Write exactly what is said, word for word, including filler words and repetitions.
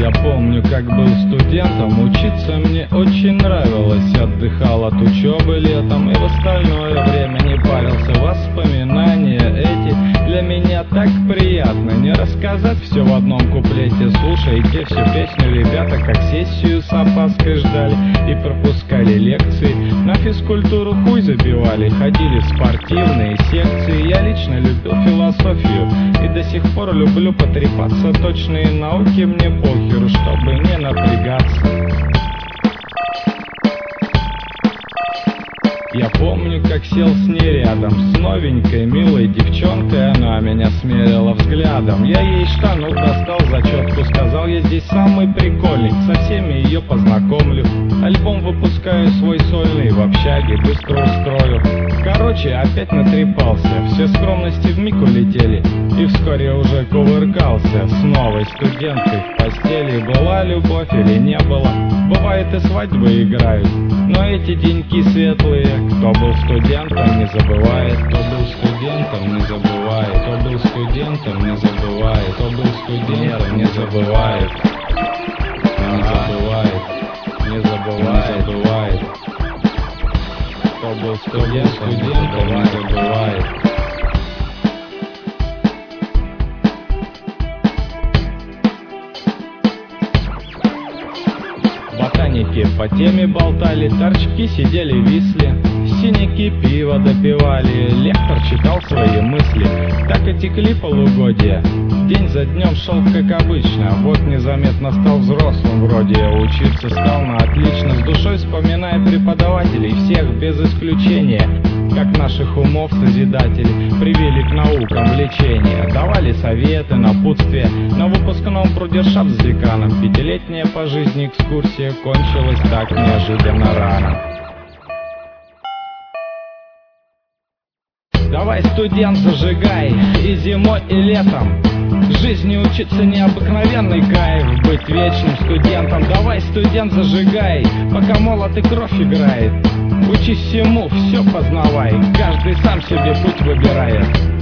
Я помню, как был студентом, учиться мне очень нравилось. Отдыхал от учебы летом и в остальное время не парился. Воспоминания эти для меня так приятно. Не рассказать все в одном куплете. Слушайте всю песню, ребята, как сессию с опаской ждали и пропускали лекции. На физкультуру хуй забивали, ходили в спортивные секции. Я лично любил философию и до сих пор люблю потрепаться. Точные науки мне похеру, чтобы не напрягаться. Я помню, как сел с ней рядом, с новенькой милой девчонкой. Она меня смерила взглядом. Я ей штанов достал, зачетку сказал: я здесь самый прикольный, со всеми ее познакомлю. Альбом выпускаю свой сольный, в общаге быстро устрою. Короче, опять натрепался, все скромности вмиг улетели. И вскоре уже кувыркался с новой студенткой в постели. Была любовь или не было, бывает и свадьбы играют. Но эти деньки светлые, кто был студентом, не забывает. Кто был студентом, не забывает. Кто был студентом, не забывает. Кто был студентом, не забывает. Не забывает. Не забывает. Не забывает. Кто был студентом, не забывает. Ботаники по теме болтали, торчки сидели, висли, синяки пиво допивали, лектор читал свои мысли. Так и текли полугодия, день за днем шел как обычно. Вот незаметно стал взрослым вроде, учиться стал на отлично, с душой вспоминая преподавателей всех без исключения. Как наших умов созидатели привели к наукам лечения. Давали советы, напутствия. На выпускном брудершафт с деканом. Пятилетняя по жизни экскурсия кончилась так неожиданно рано. Давай, студент, зажигай, и зимой, и летом. В жизни учиться необыкновенный кайф, быть вечным студентом. Давай, студент, зажигай, пока молод и кровь играет. Учись всему, все познавай, каждый сам себе путь выбирает.